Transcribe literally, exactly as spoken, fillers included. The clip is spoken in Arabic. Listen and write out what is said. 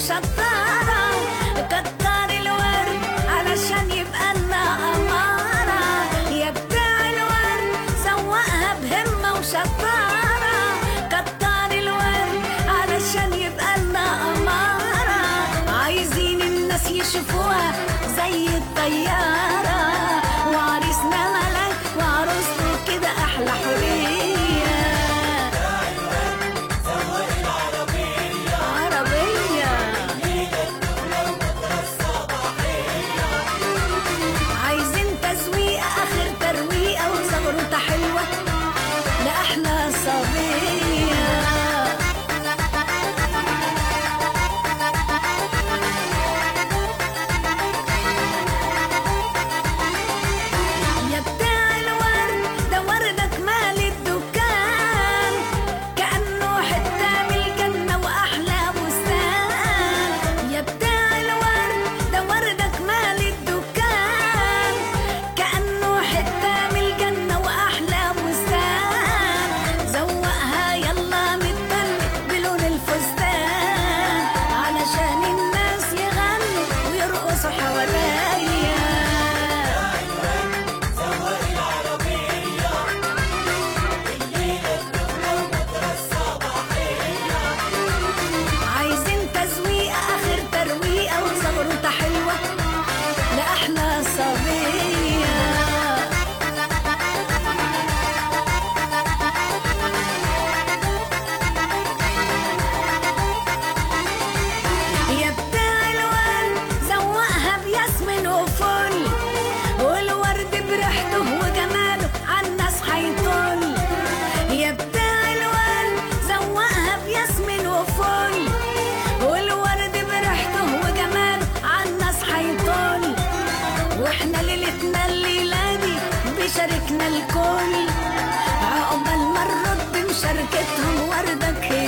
وشطارة، كتر الورد علشان يبقى لنا أمارة. يا بتاع الورد سوقها بهمة وشطارة، كتر الورد علشان يبقى لنا أمارة. عايزين الناس يشوفوها زي الطيارة، وعريسنا ملك وعروسته كده أحلى حرية. زغروطة حلوة لأحلى صبية. يا بتاع الورد ده وردك مال الدكان، كأنه حتة من الجنة وأحلى بستان. يا بتاع الورد ده وردك مال الدكان، كأنه حتة من الجنة وأحلى بستان. زوقها يلا متبل بلون الفستان، علشان الناس يغنوا ويرقصوا حواليا. زوق العربية الليلة الدخلة وبكرة الصباحية. عايزين تزويقة آخر ترويقة وزغروطة حلوة لأحلى صبية. يا بتاع الورد زوقها بياسمين وفل، والورد بريحته وجماله عالناس هيطل. يا بتاع الورد زوقها بياسمين وفل، والورد بريحته وجماله عالناس هيطل. واحنا ليلتنا الليلة دي بشاركنا الكل، عقبال ما نرد بمشاركتهم وردك